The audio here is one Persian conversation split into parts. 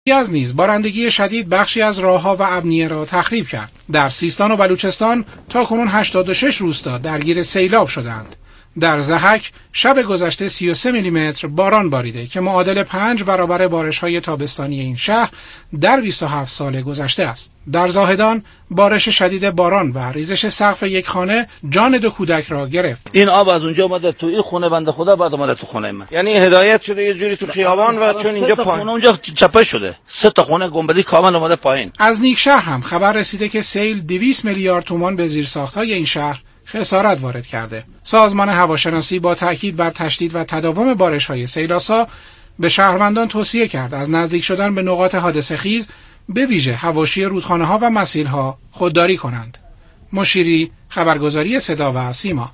یزد نیز بارندگی شدید بخشی از راهها و ابنیه را تخریب کرد. در سیستان و بلوچستان تاکنون 86 روستا درگیر سیلاب شدند. در ضحک شب گذشته 33 میلیمتر باران باریده که معادل 5 برابر بارش‌های تابستانی این شهر در 27 سال گذشته است. در زاهدان بارش شدید باران و ریزش سقف یک خانه جان 2 کودک را گرفت. این آب از اونجا اومده تو این خونه بنده خدا، بعد اومده تو خونه من. یعنی هدایت شده یه جوری تو خیابان و چون اینجا پایین اونجا چپه شده، 3 تا خونه گنبدی کامل اومده پایین. از نیکشهر هم خبر رسیده که سیل 200 میلیارد تومان به زیرساخت‌های این شهر خسارت وارد کرده. سازمان هواشناسی با تاکید بر تشدید و تداوم بارش‌های سیلاسا به شهروندان توصیه کرد از نزدیک شدن به نقاط حادثه خیز به ویژه حواشی رودخانه‌ها و مسیرها خودداری کنند. مشیری، خبرگزاری صدا و سیما.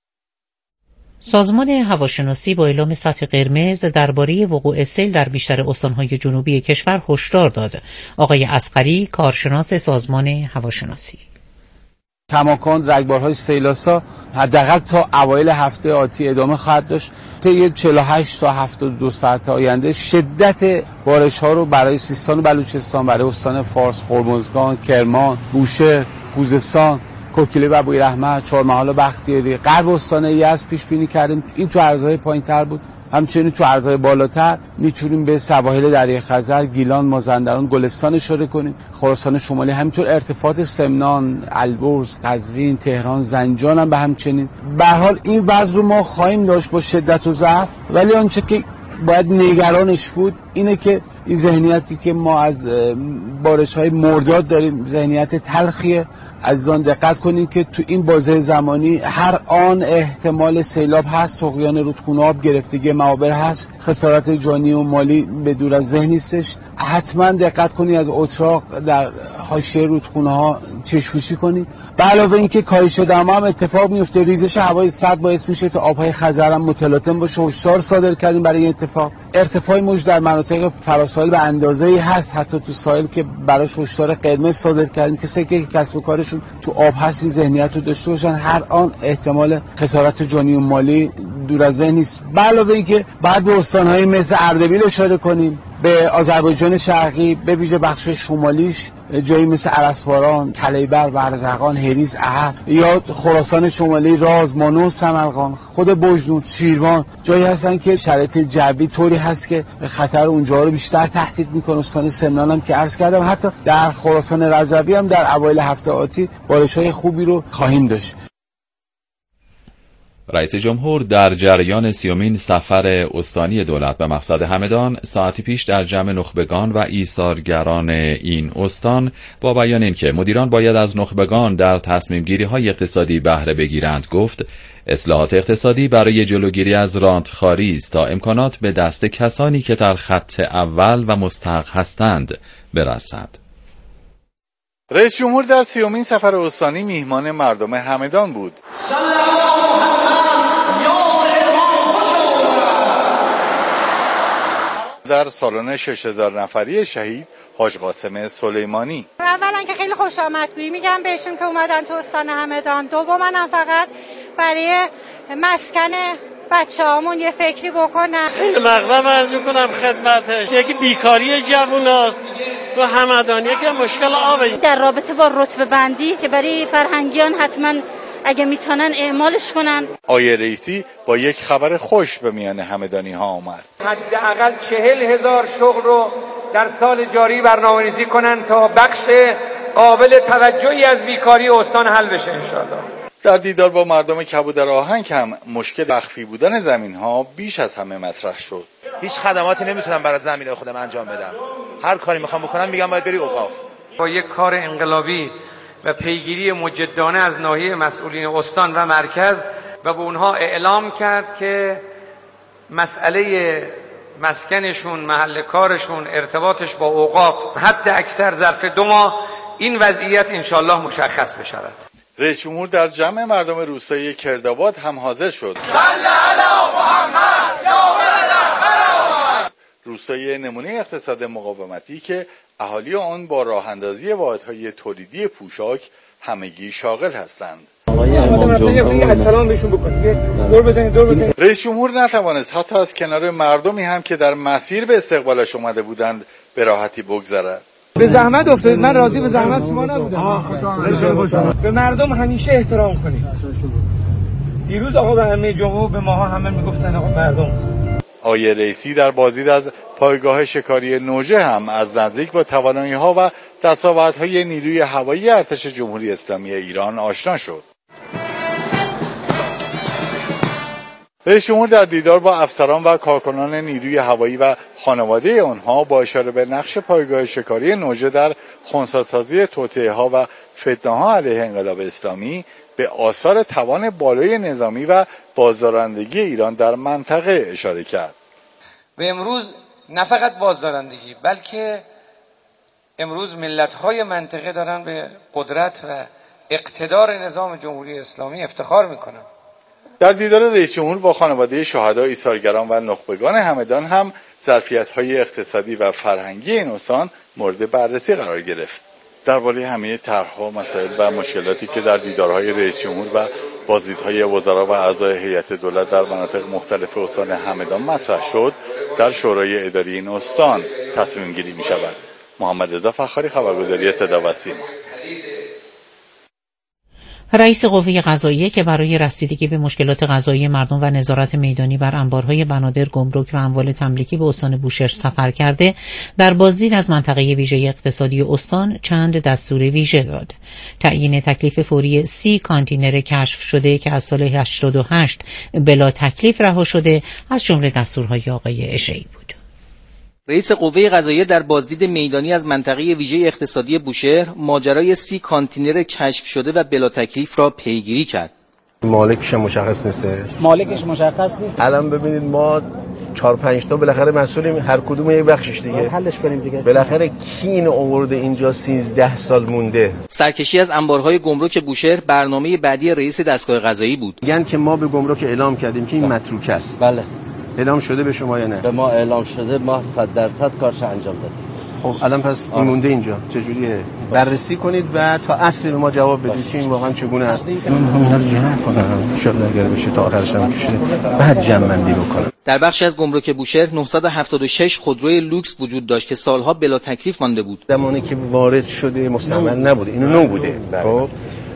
سازمان هواشناسی با اعلام سطح قرمز درباره وقوع سیل در بیشتر استان‌های جنوبی کشور هشدار داد. آقای اصغری، کارشناس سازمان هواشناسی: کماکان رگبارهای سیلاسا حداقل تا اوایل هفته آتی ادامه خواهد داشت. طی 48 تا 72 ساعت آینده شدت بارش‌ها رو برای سیستان و بلوچستان، برای استان فارس، هرمزگان، کرمان، بوشهر، خوزستان، کوکیله و بویراحمد، چهارمحال و بختیاری، غرب استان یزد پیش بینی کردیم. این تو عرضهای پایین‌تر بود. همچنین تو عرضهای بالاتر میتونیم به سواحل دریای خزر، گیلان، مازندران، گلستان اشاره کنیم. خراسان شمالی همینطور، ارتفاعات سمنان، البرز، قزوین، تهران، زنجان هم به همچنین. به هر حال این وضع رو ما خواهیم داشت با شدت و ضعف، ولی آنچه که باید نگرانش بود اینه که این ذهنیتی که ما از بارش‌های مرداد داریم ذهنیت تلخیه. از آن دقت کنید که تو این بازه زمانی هر آن احتمال سیلاب هست، طغیان رودخونه آب، گرفتگی معابر هست، خسارت جانی و مالی به دور از ذهن نیستش. حتما دقت کنید از اتراق در حاشیه رودخونه ها چشم‌پوشی کنید. به علاوه اینکه کاهش دما هم اتفاق میفته، ریزش هوای سرد باعث میشه تا آبهای خزر هم متلاطم باشه. هشدار صادر کردیم برای این اتفاق. ارتفاع موج در مناطق فراساحل به اندازه‌ای هست، حتی تو ساحل که براش هشدار قرمز صادر کردیم. کسایی که کسب و کارشون تو آب هست این ذهنیت رو داشته باشن، هر آن احتمال خسارت جانی و مالی دور از ذهن نیست. به علاوه اینکه بعد به استان‌های مثل اردبیل اشاره کنیم، به آذربایجان شرقی، به ویژه بخش شمالیش جایی مثل ارسباران، کلیبر، ورزقان، هریز، احد یا خراسان شمالی، راز، مانوس، سمرقان، خود بجنورد، شیروان جایی هستن که شرایط جوی طوری هست که خطر اونجا رو بیشتر تهدید میکنه. استان سمنان هم که عرض کردم، حتی در خراسان رضوی هم در اوایل هفته آتی بارش‌های خوبی رو خواهیم داشت. رئیس جمهور در جریان 30مین سفر استانی دولت به مقصد همدان ساعتی پیش در جمع نخبگان و ایثارگران این استان با بیان اینکه مدیران باید از نخبگان در تصمیم گیری های اقتصادی بهره بگیرند گفت اصلاحات اقتصادی برای جلوگیری از رانتخواری است تا امکانات به دست کسانی که در خط اول و مستحق هستند برسد. رئیس جمهور در 30مین سفر استانی میهمان مردم همدان بود. در سالن 6000 نفری شهید حاج قاسم سلیمانی. اولا که خیلی خوش آمدگویی میگم بهشون که اومدن تو استان همدان. دوما هم فقط برای مسکن بچه‌هامون یه فکری بکنم. خیلی مقدم عرض می‌کنم خدمتش. یکی بیکاری جووناست تو همدان، یکی مشکل آبه. در رابطه با رتبه بندی که برای فرهنگیان حتما اگه میتونن اعمالش کنن. آیه رئیسی با یک خبر خوش به میان همدانی ها آمد. حداقل 40,000 شغل رو در سال جاری برنامه‌ریزی کنن تا بخش قابل توجهی از بیکاری استان حل بشه انشالله. در دیدار با مردم کبودر آهنگ هم مشکل مخفی بودن زمین ها بیش از همه مطرح شد. هیچ خدماتی نمیتونم برای زمین خودم انجام بدم. هر کاری میخوام بکنم میگم باید بری اوقاف. با یک کار انقلابی و پیگیری مجدانه از ناحیه مسئولین استان و مرکز و به اونها اعلام کرد که مسئله مسکنشون، محل کارشون، ارتباطش با اوقاف حد اکثر ظرف 2 ماه این وضعیت انشالله مشخص بشود. رئیس جمهور در جمع مردم روستایی کردآباد هم حاضر شد. صلی علی محمد یا ولد روستایی نمونه اقتصاد مقاومتی که اهالی آن با راه اندازی واحدهای تولیدی پوشاک همگی شاغل هستند. رئیس جمهور نتوانست حتی از کنار مردمی هم که در مسیر به استقبالش اومده بودند به راحتی بگذرد. به زحمت افتادید، من راضی به زحمت شما نبودم. به مردم همیشه احترام کنید. دیروز آقا به همه جمهور به ماها همه میگفتن آقا مردم. آقای رئیسی در بازدید از پایگاه شکاری نوژه هم از نزدیک با توانایی‌ها و دستاوردهای نیروی هوایی ارتش جمهوری اسلامی ایران آشنا شد. رئیس جمهور در دیدار با افسران و کارکنان نیروی هوایی و خانواده آنها با اشاره به نقش پایگاه شکاری نوژه در خنثی‌سازی توطئه‌ها و فتنه‌ها علیه انقلاب اسلامی به آثار توان بالای نظامی و بازدارندگی ایران در منطقه اشاره کرد. و امروز نه فقط بازدارندگی، بلکه امروز ملت‌های منطقه دارن به قدرت و اقتدار نظام جمهوری اسلامی افتخار میکنن. در دیدار رئیس جمهور با خانواده شهدا، ایثارگران و نخبگان همدان هم ظرفیت‌های اقتصادی و فرهنگی این استان مورد بررسی قرار گرفت. درباره همه طرح‌ها، مسائل و مشکلاتی که در دیدارهای رئیس جمهور و بازدیدهای وزرا و اعضای هیئت دولت در مناطق مختلف استان همدان مطرح شد، در شورای اداری این استان تصمیم گیری می شود. محمد رضا فخاری، خبرگزاری صدا و سیما. رئیس قوه قضاییه که برای رسیدگی به مشکلات قضایی مردم و نظارت میدانی بر انبارهای بنادر، گمرک و اموال تملیکی به استان بوشهر سفر کرده، در بازدید از منطقه ویژه اقتصادی استان چند دستور ویژه داد. تعیین تکلیف فوری 30 کانتینر کشف شده که از سال 88 بلا تکلیف رها شده از جمله دستورهای آقای اشعی بود. رئیس قوه قضاییه در بازدید میدانی از منطقه ویژه اقتصادی بوشهر ماجرای 30 کانتینر کشف شده و بلا تکلیف را پیگیری کرد. مالکش مشخص نیست. الان ببینید ما 4-5 تا بالاخره مسئولیم، هر کدوم یک بخشش دیگه حلش کنیم دیگه. بالاخره کی اینو آورده اینجا 13 سال مونده. سرکشی از انبارهای گمرک بوشهر برنامه بعدی رئیس دستگاه قضایی بود. میگن که ما به گمرک اعلام کردیم که این متروک است. بله. اعلام شده به شما یا نه؟ به ما اعلام شده، ما 100% کارش انجام دادیم. خب الان پس این مونده اینجا چجوریه؟ بررسی کنید و تا اصل به ما جواب بدید که این واقعا چگونه است. من اینا رو جمع کنم ان شاءالله اگر بشه تا آخرش هم کشه بعد جمع بندی بکنم. در بخشی از گمرک بوشهر 976 خودروی لوکس وجود داشت که سالها بلا تکلیف مانده بود. زمانی که وارد شده مستعمل نبوده، اینو نو بوده. خب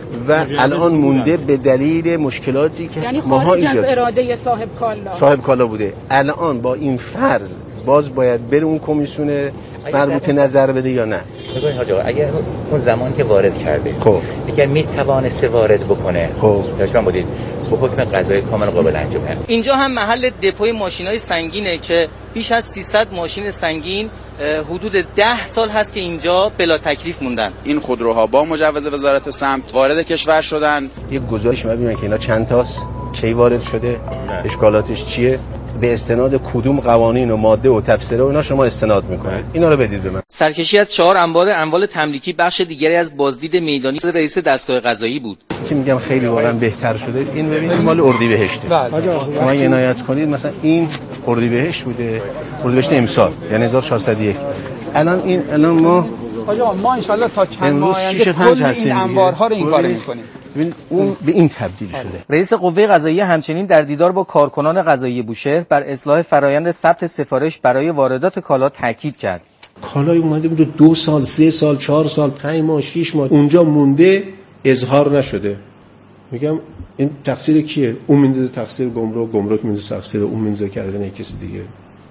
و الان مونده به دلیل مشکلاتی که یعنی ماها خارج از اراده صاحب کالا بوده. الان با این فرض باز باید بره اون کمیسیون مربوطه نظر بده یا نه؟ ببین حاج آقا، اگر اون زمان که وارد کرده خب اگر میتوانسته وارد بکنه، خب داشتم بودید با حکم قضایی کامل قابل انجامه. اینجا هم محل دپوی ماشینای سنگینه که بیش از 300 ماشین سنگین حدود 10 سال هست که اینجا بلا تکلیف موندن. این خودروها با مجوز وزارت سمت وارد کشور شدن. یک گزارش ببینن که اینا چند تاست، کی وارد شده، اشکالاتش چیه، به استناد کدوم قوانین و ماده و تفسیر و اینا شما استناد میکنید. اینا رو بدید به من. سرکشی از 4 انبار اموال تملیکی بخش دیگری از بازدید میدانی رئیس دستگاه قضایی بود. که میگم خیلی واقعا بهتر شده. این ببینید مال اردیبهشته. شما عنایت کنید مثلا این اردیبهشت بوده، اردیبهشت امسال یعنی 1401. الان ما ان شاء الله تا چند ماه آینده کل این انبارها رو این کارو میکنیم. ببین اون به این تبدیل شده. رئیس قوه قضاییه همچنین در دیدار با کارکنان قضایی بوشهر بر اصلاح فرایند ثبت سفارش برای واردات کالا تاکید کرد. کالای اومده بود 2 سال، 3 سال، 4 سال، 5 ماه، 6 ماه اونجا مونده، اظهار نشده. میگم این تقصیر کیه؟ اون میندازه تقصیر گمرک میندازه تقصیر اون میندازه کردن کسی دیگه.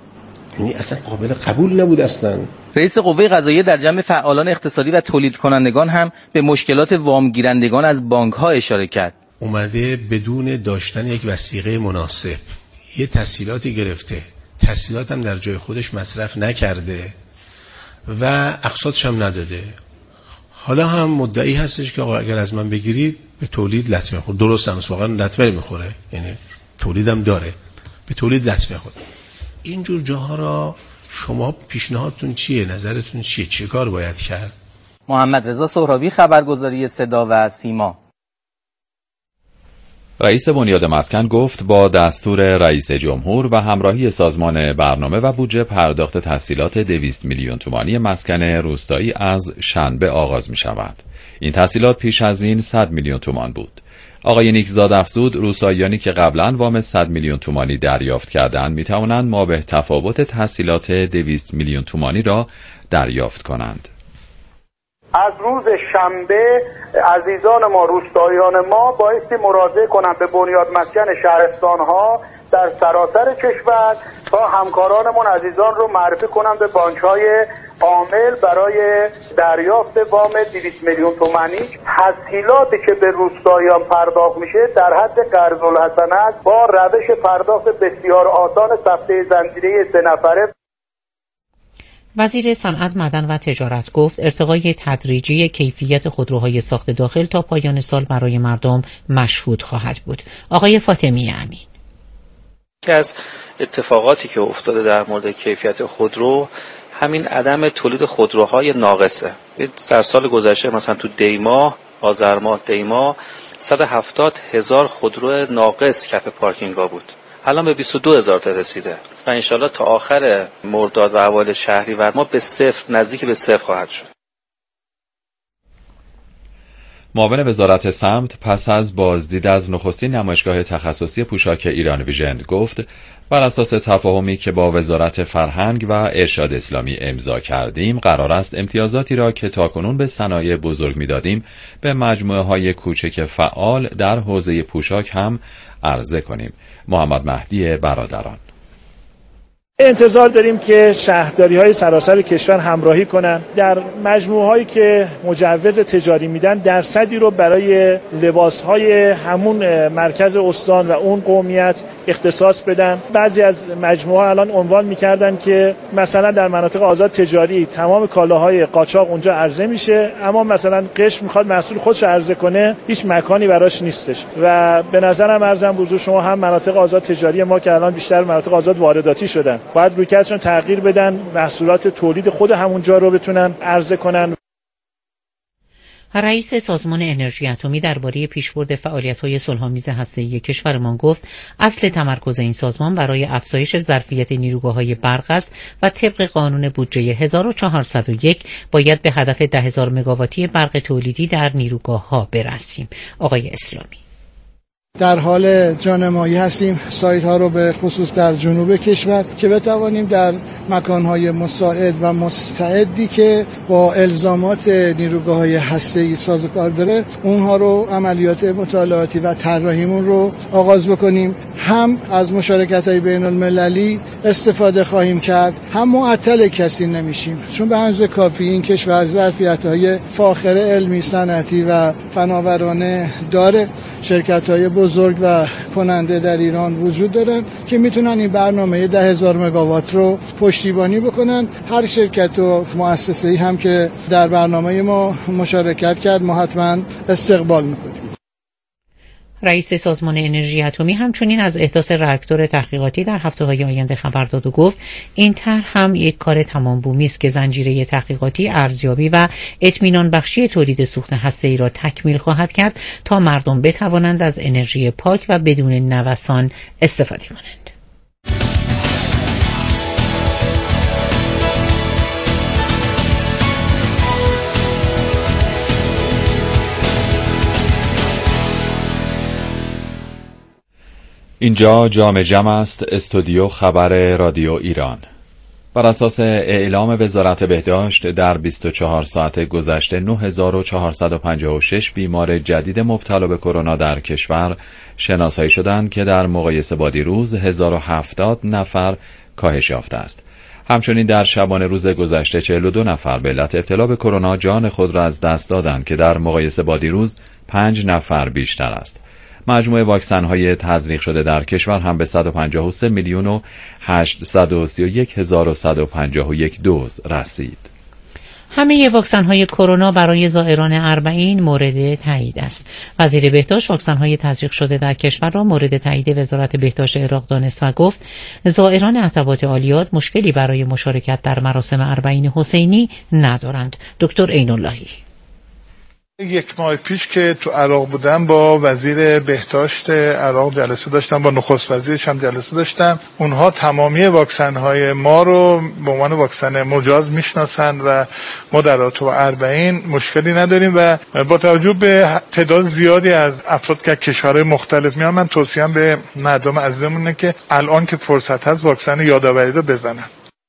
یعنی اصلا قابل قبول نبود اصلا. رئیس قوه قضاییه در جمع فعالان اقتصادی و تولید کنندگان هم به مشکلات وام گیرندگان از بانک ها اشاره کرد. اومده بدون داشتن یک وثیقه مناسب یه تسهیلاتی گرفته، تسهیلات هم در جای خودش مصرف نکرده و اقساطش هم نداده. حالا هم مدعی هستش که آقا اگر از من بگیرید به تولید لطمه میخوره. درست هم واقعا لطمه میخوره، یعنی تولیدم داره، به تولید لطمه میخوره. اینجور جاها را شما پیشنهادتون چیه؟ نظرتون چیه؟ چه کار باید کرد؟ محمد رضا سهرابی، خبرگزاری صدا و سیما. رئیس بنیاد مسکن گفت با دستور رئیس جمهور و همراهی سازمان برنامه و بودجه پرداخت تسهیلات 200 میلیون تومانی مسکن روستایی از شنبه آغاز می شود. این تسهیلات پیش از این 100 میلیون تومان بود. آقای نیکزاد افزود روساییانی که قبلا وام 100 میلیون تومانی دریافت کردند میتوانند مابه تفاوت تسهیلات 200 میلیون تومانی را دریافت کنند. از روز شنبه عزیزان ما، روستاییان ما بایستی مراجعه کنند به بنیاد مسکن شهرستان‌ها در سراسر کشور تا همکارانمون عزیزان رو معرفی کنند به بانک‌های عامل برای دریافت وام 200 میلیون تومانی. تسهیلاتی که به روستاییان پرداخت میشه در حد قرض الحسنه است با روش پرداخت بسیار آسان سفته زنجیره 3 نفره. وزیر صنعت، معدن و تجارت گفت ارتقای تدریجی کیفیت خودروهای ساخت داخل تا پایان سال برای مردم مشهود خواهد بود. آقای فاطمی امین: که از اتفاقاتی که افتاده در مورد کیفیت خودرو همین عدم تولید خودروهای ناقصه. در سال گذشته مثلا تو دیما، آذر ماه دیما 170,000 خودرو ناقص کف پارکینگ‌ها بود. الان به 22,000 تا رسیده و انشالله تا آخر مرداد و اوایل شهریور ما به صفر، نزدیک به صفر خواهد شد. معاون وزارت سمت پس از بازدید از نخستین نمایشگاه تخصصی پوشاک ایران ویژن گفت بر اساس تفاهمی که با وزارت فرهنگ و ارشاد اسلامی امضا کردیم قرار است امتیازاتی را که تاکنون به صنایع بزرگ می‌دادیم به مجموعه‌های کوچک فعال در حوزه پوشاک هم عرضه کنیم. محمد مهدی برادران: انتظار داریم که شهرداری‌های سراسر کشور همراهی کنند در مجموعه‌هایی که مجوز تجاری میدن درصدی رو برای لباس‌های همون مرکز استان و اون قومیت اختصاص بدن. بعضی از مجموعه‌ها الان عنوان می‌کردن که مثلا در مناطق آزاد تجاری تمام کالاهای قاچاق اونجا عرضه میشه، اما مثلا قشم می‌خواد محصول خودش عرضه کنه، هیچ مکانی براش نیستش. و به نظرم ارزم بزرگ شما هم مناطق آزاد تجاری ما که الان بیشتر مناطق آزاد وارداتی شدن باید رویکردشون تغییر بدن، محصولات تولید خود همونجا رو بتونن عرضه کنن. رئیس سازمان انرژی اتمی درباره پیشبرد فعالیت‌های صلح‌آمیز هسته‌ای کشورمان گفت اصل تمرکز این سازمان برای افزایش ظرفیت نیروگاه‌های برق است و طبق قانون بودجه 1401 باید به هدف 10,000 مگاواتی برق تولیدی در نیروگاه‌ها برسیم. آقای اسلامی: در حال جانمایی هستیم سایت ها رو به خصوص در جنوب کشور که بتوانیم در مکانهای مساعد و مستعدی که با الزامات نیروگاه‌های هسته‌ای سازگار داره اونها رو عملیات مطالعاتی و طراحیمون رو آغاز بکنیم. هم از مشارکت‌های بین‌المللی استفاده خواهیم کرد، هم معطل کسی نمیشیم، چون به اندازه کافی این کشور ظرفیت‌های فاخر علمی، صنعتی و فناورانه داره. شرکت‌های بزرگ و کننده در ایران وجود دارن که میتونن این برنامه 10,000 مگاوات رو پشتیبانی بکنن. هر شرکت و مؤسسه‌ای هم که در برنامه ما مشارکت کرد ما حتما استقبال میکنیم. رئیس سازمان انرژی اتمی همچنین از احداث راکتور تحقیقاتی در هفته‌های آینده خبر داد و گفت این طرح هم یک کار تمام بومی است که زنجیره تحقیقاتی، ارزیابی و اطمینان بخشی تولید سوخت هسته‌ای را تکمیل خواهد کرد تا مردم بتوانند از انرژی پاک و بدون نوسان استفاده کنند. اینجا جام جم است، استودیو خبر رادیو ایران. بر اساس اعلام وزارت بهداشت در 24 ساعت گذشته 9456 بیمار جدید مبتلا به کرونا در کشور شناسایی شدند که در مقایسه با دیروز 1070 نفر کاهش یافته است. همچنین در شبانه روز گذشته 42 نفر به علت ابتلا به کرونا جان خود را از دست دادند که در مقایسه با دیروز 5 نفر بیشتر است. مجموع واکسن‌های تزریق شده در کشور هم به 153 میلیون و 831 هزار و 151 دوز رسید. همه واکسن‌های کرونا برای زائران اربعین مورد تایید است. وزیر بهداشت واکسن‌های تزریق شده در کشور را مورد تایید وزارت بهداشت عراق دانست و گفت زائران عتبات عالیات مشکلی برای مشارکت در مراسم اربعین حسینی ندارند. دکتر عین‌اللهی: 1 ماه پیش که تو عراق بودم با وزیر بهداشت عراق جلسه داشتم، با نخست وزیرش هم جلسه داشتم. اونها تمامی واکسن های ما رو به عنوان واکسن مجاز میشناسن و ما در A40 مشکلی نداریم و با توجه به تعداد زیادی از افراد که کشورهای مختلف میان، من توصیه‌ام به مردم عزیزمون اینه که الان که فرصت هست واکسن یادآوری رو بزنن.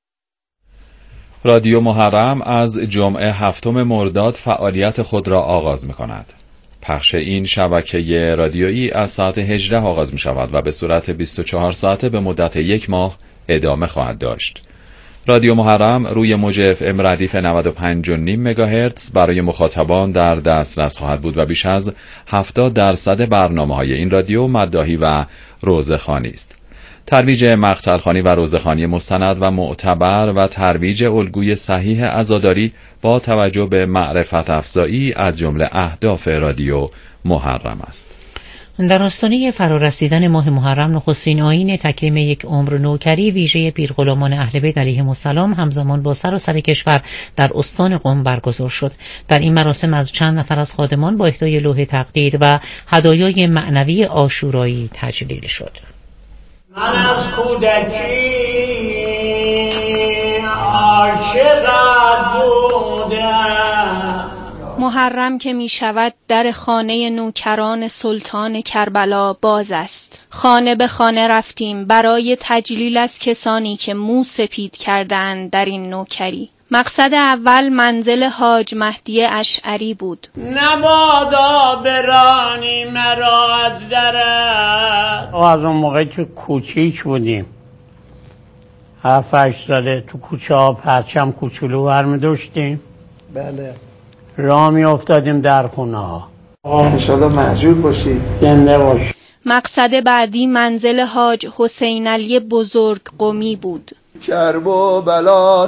رادیو محرم از جمعه 7 مرداد فعالیت خود را آغاز می کند. پخش این شبکه رادیویی از ساعت 18 آغاز می شود و به صورت 24 ساعته به مدت 1 ماه ادامه خواهد داشت. رادیو محرم روی موج FM ردیف 95.5 مگاهرتز برای مخاطبان در دسترس خواهد بود و بیش از 70% برنامه‌های این رادیو مداحی و روزخوانی است. ترویج مقتلخوانی و روزخوانی مستند و معتبر و ترویج الگوی صحیح عزاداری با توجه به معرفت افزایی از جمله اهداف رادیو محرم است. در آستانه فرارسیدن ماه محرم نخستین آیین تکریم یک عمر نوکری ویژه پیرغلامان اهل بیت علیهم السلام همزمان با سراسر کشور در استان قم برگزار شد. در این مراسم از چند نفر از خادمان با اهدای لوح تقدیر و هدایای معنوی عاشورایی تجلیل شد. من از کودکی عاشقت بودم. محرم که می شود در خانه نوکران سلطان کربلا باز است. خانه به خانه رفتیم برای تجلیل از کسانی که مو سپید کردند در این نوکری. مقصد اول منزل حاج مهدی اشعری بود. نبادا برانی مرا از درت. از اون موقع که کوچیک بودیم 7-8 ساله تو کوچه ها پرچم کوچولو برمی داشتیم. بله. راه می افتادیم در خونه ها. انشالله معجور باشی. زنده باشی. مقصد بعدی منزل حاج حسین علی بزرگ قمی بود. کرب و بلا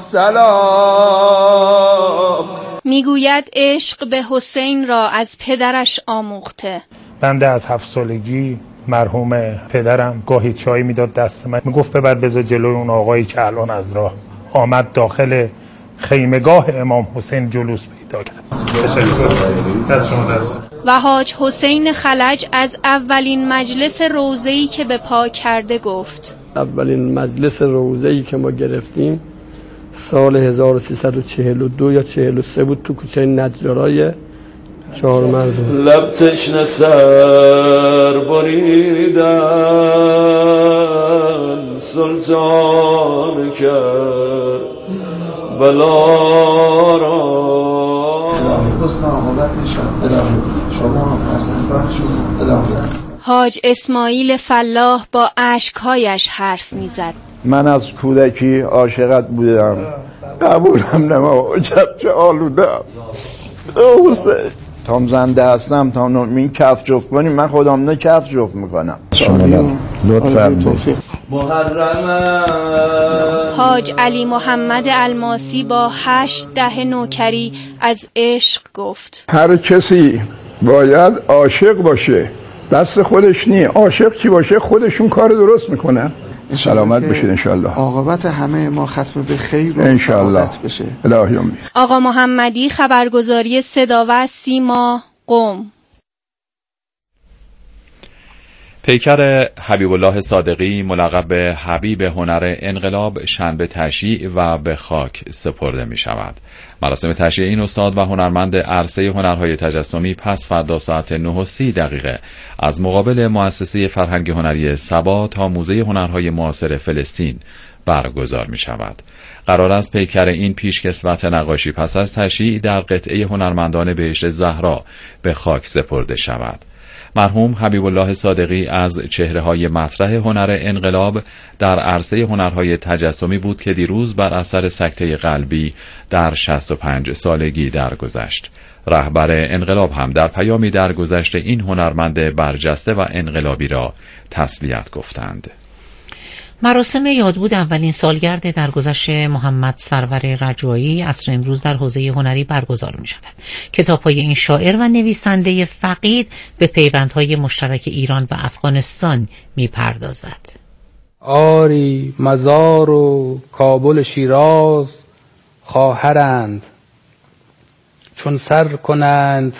سلام. میگوید عشق به حسین را از پدرش آموخته. بنده از 7 سالگی مرحوم پدرم گاهی چای میداد دست من، میگفت ببر بذار جلوی اون آقایی که الان از راه آمد داخل خیمگاه امام حسین جلوس پیدا کرد. و حاج حسین خلج از اولین مجلس روضه‌ای که به پا کرده گفت. اولین مجلس روضه‌ای که ما گرفتیم سال 1342 یا 43 بود تو کوچه نجارای 4 مردم. لب تشنه سر بریدن سلطان کرد بلا را. حسن عاقبتشان شما فرزندانشون. حاج اسماعیل فلاح با اشکهایش حرف میزد. من از کودکی عاشقت بودم، قبولم نما چه آلودم. حسین تام زنده هستم تا این کف جفت کنیم، من خودم نه کف جفت میکنم. لطفاً حاج علی محمد الماسی با 8-10 نوکری از عشق گفت. هر کسی باید عاشق باشه، دست خودش نی. عاشق کی باشه خودشون کار درست میکنن. سلامت بشید انشالله. عاقبت همه ما ختم به خیر و سعادت بشه. الهی امید. آقا محمدی، خبرگزاری صدا و سیما، قم. پیکر حبیب الله صادقی ملقب به حبیب هنر انقلاب شنبه تشییع و به خاک سپرده می شود. مراسم تشییع این استاد و هنرمند عرصه هنرهای تجسمی پس فردا ساعت 9:30 از مقابل مؤسسه فرهنگ هنری سبا تا موزه هنرهای معاصر فلسطین برگزار می شود. قرار است پیکر این پیشکسوت نقاشی پس از تشییع در قطعه هنرمندان بهشت زهرا به خاک سپرده شود. مرحوم حبیب الله صادقی از چهره‌های مطرح هنر انقلاب در عرصه هنرهای تجسمی بود که دیروز بر اثر سکته قلبی در 65 سالگی درگذشت. رهبر انقلاب هم در پیامی درگذشت این هنرمند برجسته و انقلابی را تسلیت گفتند. مراسم یادبود اولین سالگرد درگذشت محمد سرور رجایی عصر امروز در حوزه هنری برگزار می شود. کتاب‌های این شاعر و نویسنده فقید به پیوندهای مشترک ایران و افغانستان می پردازد. آری مزار و کابل شیراز خواهرند، چون سر کنند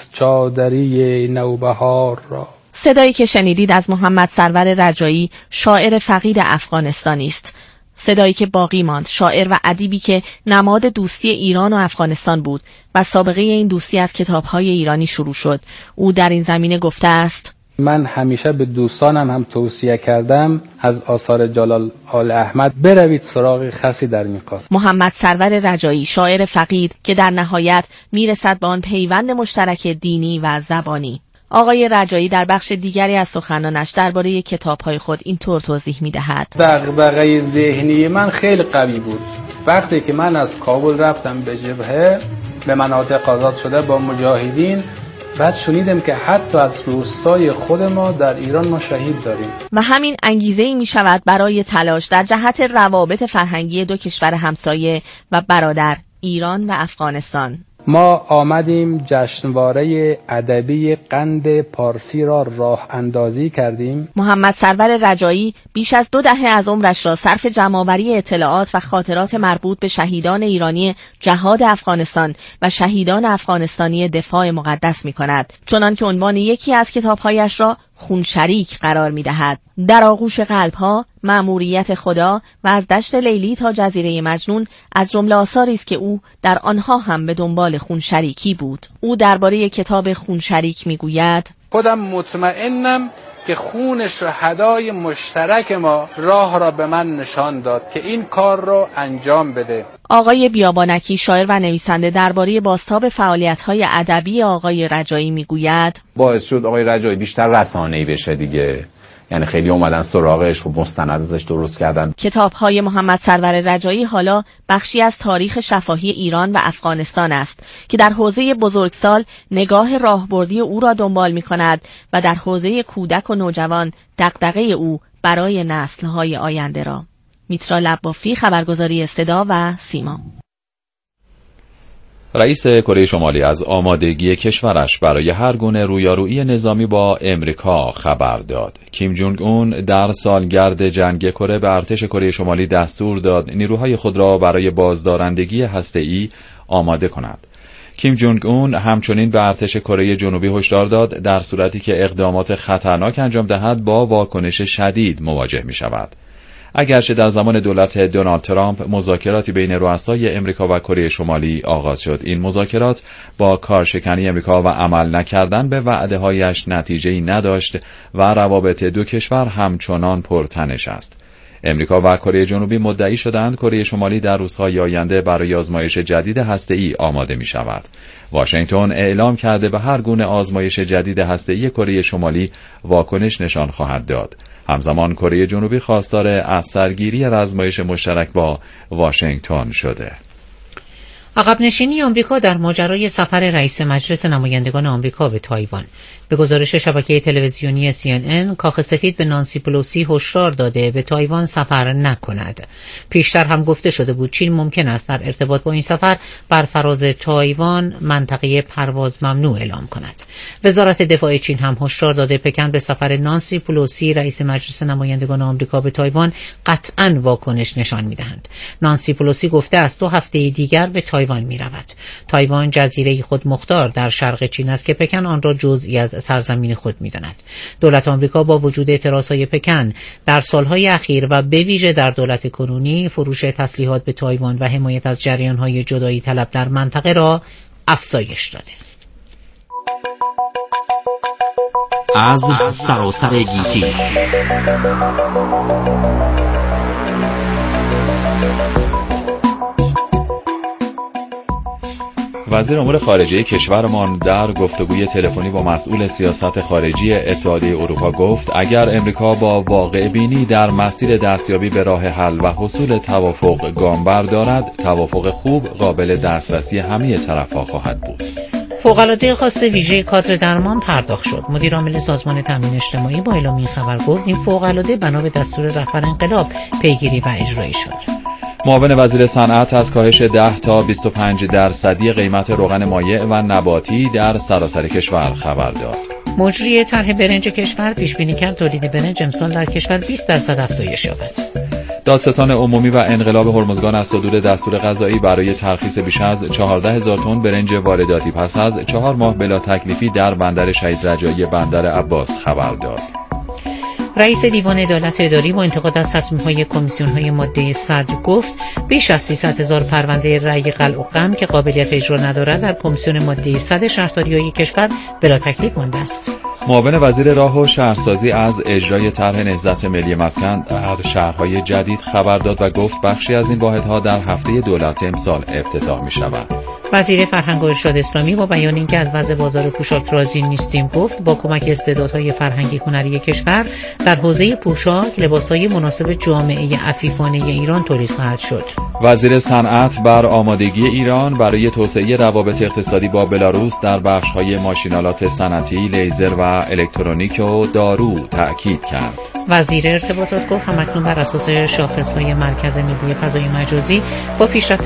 چادری نوبهار را. صدایی که شنیدید از محمد سرور رجایی، شاعر فقید افغانستانی است. صدایی که باقی ماند، شاعر و ادیبی که نماد دوستی ایران و افغانستان بود و سابقه این دوستی از کتاب‌های ایرانی شروع شد. او در این زمینه گفته است: من همیشه به دوستانم هم توصیه کردم از آثار جلال آل احمد بروید سراغ خسی در این کار. محمد سرور رجایی، شاعر فقید که در نهایت میرسد به آن پیوند مشترک دینی و زبانی. آقای رجایی در بخش دیگری از سخنانش درباره کتاب‌های خود اینطور توضیح می‌دهد: دغدغه ذهنی من خیلی قوی بود. وقتی که من از کابل رفتم به جبهه، به مناطق آزاد شده با مجاهدین، بعد شنیدم که حتی از روستای خود ما در ایران ما شهید داریم و همین انگیزه‌ای می‌شود برای تلاش در جهت روابط فرهنگی دو کشور همسایه و برادر ایران و افغانستان. ما آمدیم جشنواره ادبی قند پارسی را راه اندازی کردیم. محمد سرور رجایی بیش از 2 دهه از عمرش را صرف جمع‌آوری اطلاعات و خاطرات مربوط به شهیدان ایرانی جهاد افغانستان و شهیدان افغانستانی دفاع مقدس می‌کند، چنان که عنوان یکی از کتاب‌هایش را خون شریک قرار می‌دهد. در آغوش قلب‌ها، مأموریت خدا و از دشت لیلی تا جزیره مجنون از جمله آثاری است که او در آنها هم به دنبال خون شریکی بود. او درباره کتاب خون شریک می‌گوید: خودم مطمئنم که خون شهدای مشترک ما راه را به من نشان داد که این کار را انجام بده. آقای بیابانکی، شاعر و نویسنده، درباره بازتاب فعالیت‌های ادبی آقای رجایی میگوید: باعث شد آقای رجایی بیشتر رسانه‌ای بشه دیگه. یعنی خیلی اومدن سراغش، خب مستند ازش درست کردن. کتاب‌های محمد سرور رجایی حالا بخشی از تاریخ شفاهی ایران و افغانستان است که در حوزه بزرگسال نگاه راهبردی او را دنبال می‌کند و در حوزه کودک و نوجوان دغدغه او برای نسل‌های آینده را. میترا لبافی، خبرگزاری صدا و سیما. رئیس کره شمالی از آمادگی کشورش برای هر گونه رویارویی نظامی با امریکا خبر داد. کیم جونگ اون در سالگرد جنگ کره به ارتش کره شمالی دستور داد نیروهای خود را برای بازدارندگی هسته‌ای آماده کند. کیم جونگ اون همچنین به ارتش کره جنوبی هشدار داد در صورتی که اقدامات خطرناک انجام دهد با واکنش شدید مواجه می شود. اگرچه در زمان دولت دونالد ترامپ مذاکراتی بین رؤسای امریکا و کره شمالی آغاز شد، این مذاکرات با کارشکنی امریکا و عمل نکردن به وعده‌هایش نتیجه‌ای نداشت و روابط دو کشور همچنان پرتنش است. امریکا و کره جنوبی مدعی شدند کره شمالی در روزهای آینده برای آزمایش جدید هسته‌ای آماده می شود. واشنگتن اعلام کرده به هر گونه آزمایش جدید هسته‌ای کره شمالی واکنش نشان خواهد داد. همزمان کره جنوبی خواستار از سرگیری آزمایش مشترک با واشنگتن شده. عقب نشینی آمریکا در ماجرای سفر رئیس مجلس نمایندگان آمریکا به تایوان. به گزارش شبکه تلویزیونی CNN، کاخ سفید به نانسی پلوسی هشدار داده به تایوان سفر نکند. پیشتر هم گفته شده بود چین ممکن است در ارتباط با این سفر بر فراز تایوان منطقه پرواز ممنوع اعلام کند. وزارت دفاع چین هم هشدار داده پکن به سفر نانسی پلوسی رئیس مجلس نمایندگان آمریکا به تایوان قطعاً واکنش نشان می‌دهند. نانسی پلوسی گفته است 2 هفته دیگر به تایوان می‌رود. تایوان جزیره خودمختار در شرق چین است که پکن آن را جزئی از سرزمین خود می‌داند. دولت آمریکا با وجود اعتراضهای پکن در سالهای اخیر و به ویژه در دولت کنونی فروش تسلیحات به تایوان و حمایت از جریان‌های جدایی طلب در منطقه را افزایش داده. از سراسر گیتی وزیر امور خارجه کشورمان در گفتگوی تلفنی با مسئول سیاست خارجی اتحادیه اروپا گفت اگر امریکا با واقع بینی در مسیر دستیابی به راه حل و حصول توافق گام بردارد، توافق خوب قابل دسترسی همه طرف‌ها خواهد بود. فوق‌العاده خاص ویژه کادر درمان پرداخت شد. مدیر عامل سازمان تامین اجتماعی با اعلام این خبر گفت این فوق‌العاده بنا به دستور رهبر انقلاب پیگیری و اجرایی شد. معاون وزیر صنعت از کاهش 10 تا 25% قیمت روغن مایع و نباتی در سراسر کشور خبر داد. مجری طرح برنج کشور پیش بینی کرد تولید برنج امسال در کشور 20% افزایش یابد. دادستان عمومی و انقلاب هرمزگان از صدور دستور قضایی برای ترخیص بیش از 14,000 تن برنج وارداتی پس از 4 ماه بلا تکلیفی در بندر شهید رجایی بندر عباس خبر داد. رئیس دیوان عدالت اداری با انتقاد از تصمیم‌های کمیسیون‌های ماده 100 گفت بیش از 300,000 پرونده رأی قلع و قم که قابلیت اجرا ندارد در کمیسیون ماده 100 شهرداری‌های کشور بلا تکلیف مانده است. معاون وزیر راه و شهرسازی از اجرای طرح نهضت ملی مسکن در شهرهای جدید خبر داد و گفت بخشی از این واحدها در هفته دولت امسال افتتاح می‌شود. وزیر فرهنگ و ارشاد اسلامی با بیان اینکه از وضع بازار پوشاک راضی نیستیم گفت با کمک استعدادهای فرهنگی هنری کشور در حوزه پوشاک لباسهای مناسب جامعه عفیفانه ایران تولید خواهد شد. وزیر صنعت بر آمادگی ایران برای توسعه روابط اقتصادی با بلاروس در بخش‌های ماشینالات صنعتی، لیزر و الکترونیک و دارو تأکید کرد. وزیر ارتباطات گفت همکنون بر اساس شاخص‌های مرکز ملی فضای مجازی با پیشرفت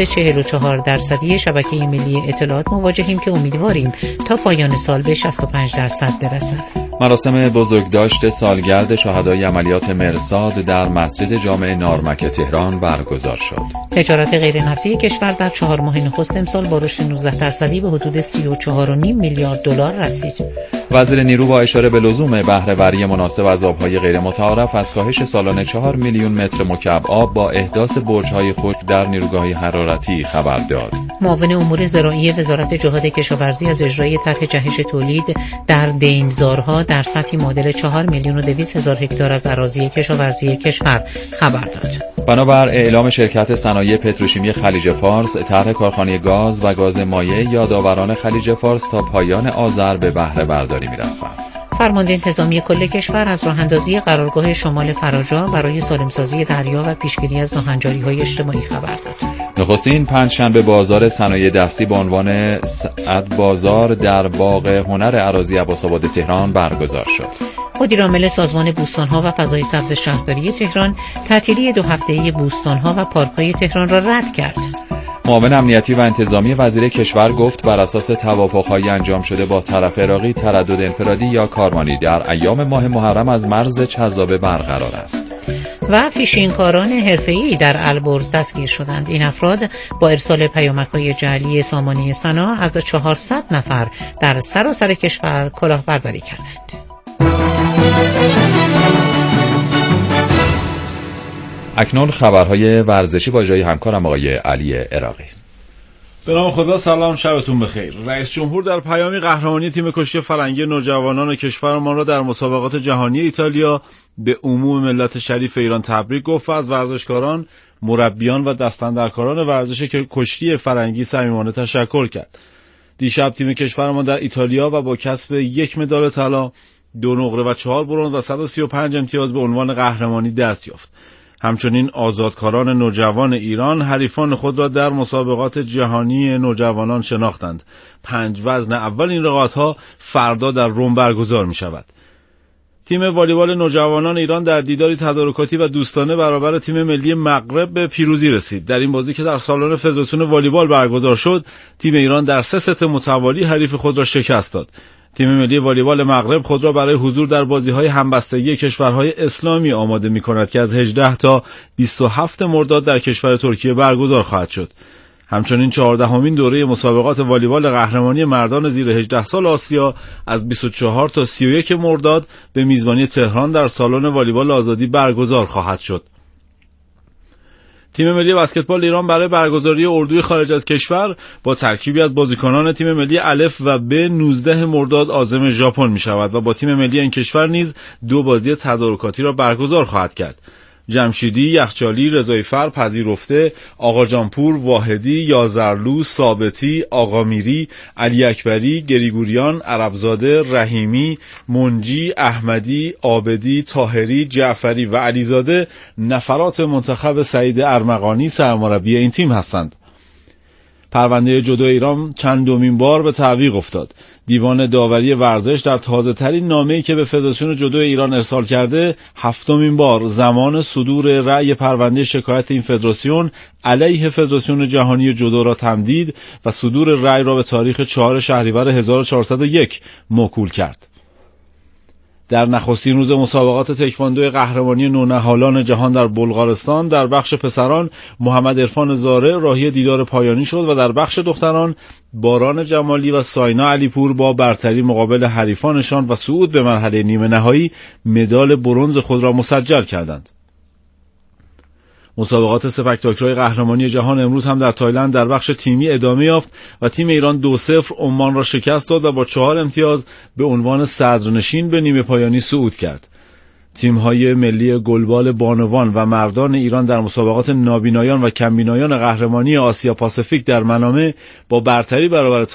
44% شبکه ملی اطلاعات مواجهیم که امیدواریم تا پایان سال به 65% برسد. مراسم بزرگداشت سالگرد شهدای عملیات مرصاد در مسجد جامع نارمک تهران برگزار شد. تجارت غیرنفتی کشور در 4 ماه نخست امسال با رشد 19% به حدود 34.5 میلیارد دلار رسید. وزیر نیرو با اشاره به لزوم بهره‌وری مناسب از آب‌های غیر متعارف از کاهش سالانه 4 میلیون متر مکعب آب با احداث برج‌های خشک در نیروگاه‌های حرارتی خبر داد. معاون امور زراعی وزارت جهاد کشاورزی از اجرای طرح جهش تولید در دیمزارها در سطحی معادل 4,200,000 هکتار از اراضی کشاورزی کشور خبر داد. بنابر اعلام شرکت صنایع پتروشیمی خلیج فارس، طرح کارخانه گاز و گاز مایع یادآوران خلیج فارس تا پایان آذر به بهره برداری می‌رسد. فرمانده انتظامی کل کشور از راه‌اندازی قرارگاه شمال فراجا برای سالمسازی دریا و پیشگیری از ناهنجاری‌های اجتماعی خبر داد. نخستین پنجشنبه بازار صنایع دستی با عنوان سعد بازار در باغ هنر اراضی عباس‌آباد تهران برگزار شد. مدیرعامل سازمان بوستان‌ها و فضای سبز شهرداری تهران تعطیلی 2 هفته‌ای بوستان‌ها و پارک‌های تهران را رد کرد. معاون امنیتی و انتظامی وزیر کشور گفت بر اساس توافق‌های انجام شده با طرف عراقی تردد انفرادی یا کاروانی در ایام ماه محرم از مرز چذابه برقرار است. و فیشینگکاران حرفه‌ای در البرز دستگیر شدند. این افراد با ارسال پیامک‌های جعلی سامانه سنا از 400 نفر در سراسر کشور کلاهبرداری کردند. اکنون خبرهای ورزشی با اجرای همکارم آقای علی عراقی. به نام خدا، سلام، شبتون بخیر. رئیس جمهور در پیامی قهرمانی تیم کشتی فرنگی نوجوانان کشورمان را در مسابقات جهانی ایتالیا به عموم ملت شریف ایران تبریک گفت و از ورزشکاران، مربیان و دستاندرکاران ورزش کشتی فرنگی صمیمانه تشکر کرد. دیشب تیم کشورمان در ایتالیا و با کسب 1 مدال طلا، 2 نقره و 4 برنز و 135 امتیاز به عنوان قهرمانی دست یافت. همچنین آزادکاران نوجوان ایران حریفان خود را در مسابقات جهانی نوجوانان شناختند. 5 وزن اول این رقابت‌ها فردا در روم برگزار می شود. تیم والیبال نوجوانان ایران در دیداری تدارکاتی و دوستانه برابر تیم ملی مغرب به پیروزی رسید. در این بازی که در سالن فدراسیون والیبال برگزار شد، تیم ایران در 3 ست متوالی حریف خود را شکست داد. تیم ملی والیبال مغرب خود را برای حضور در بازی‌های همبستگی کشورهای اسلامی آماده می‌کند که از 18 تا 27 مرداد در کشور ترکیه برگزار خواهد شد. همچنین 14مین دوره مسابقات والیبال قهرمانی مردان زیر 18 سال آسیا از 24 تا 31 مرداد به میزبانی تهران در سالن والیبال آزادی برگزار خواهد شد. تیم ملی بسکتبال ایران برای برگزاری اردوی خارج از کشور با ترکیبی از بازیکنان تیم ملی الف و ب 19 مرداد عازم ژاپن می شود و با تیم ملی این کشور نیز 2 بازی تدارکاتی را برگزار خواهد کرد. جمشیدی، یخچالی، رضایی‌فر، پذیرفته، آقاجانپور، واحدی، یازرلو، ثابتی، آقامیری، علی اکبری، گریگوریان، عربزاده، رحیمی، منجی، احمدی، عابدی، طاهری، جعفری و علیزاده نفرات منتخب سعید ارمغانی سرمربی این تیم هستند. پرونده جودو ایران چندمین بار به تعویق افتاد. دیوان داوری ورزش در تازه‌ترین نامه‌ای که به فدراسیون جودو ایران ارسال کرده، 7مین بار زمان صدور رأی پرونده شکایت این فدراسیون علیه فدراسیون جهانی جودو را تمدید و صدور رأی را به تاریخ 4 شهریور 1401 موکول کرد. در نخستین روز مسابقات تکواندو قهرمانی نونهالان جهان در بلغارستان در بخش پسران محمد عرفان زاره راهی دیدار پایانی شد و در بخش دختران باران جمالی و ساینا علیپور با برتری مقابل حریفانشان و صعود به مرحله نیمه نهایی مدال برنز خود را مسجل کردند. مسابقات سپک تاکرای قهرمانی جهان امروز هم در تایلند در بخش تیمی ادامه یافت و تیم ایران 2-0 عمان را شکست داد و با 4 امتیاز به عنوان صدرنشین به نیمه پایانی صعود کرد. تیم‌های ملی گلبال بانوان و مردان ایران در مسابقات نابینایان و کمبینایان قهرمانی آسیا پاسیفیک در منامه با برتری برابر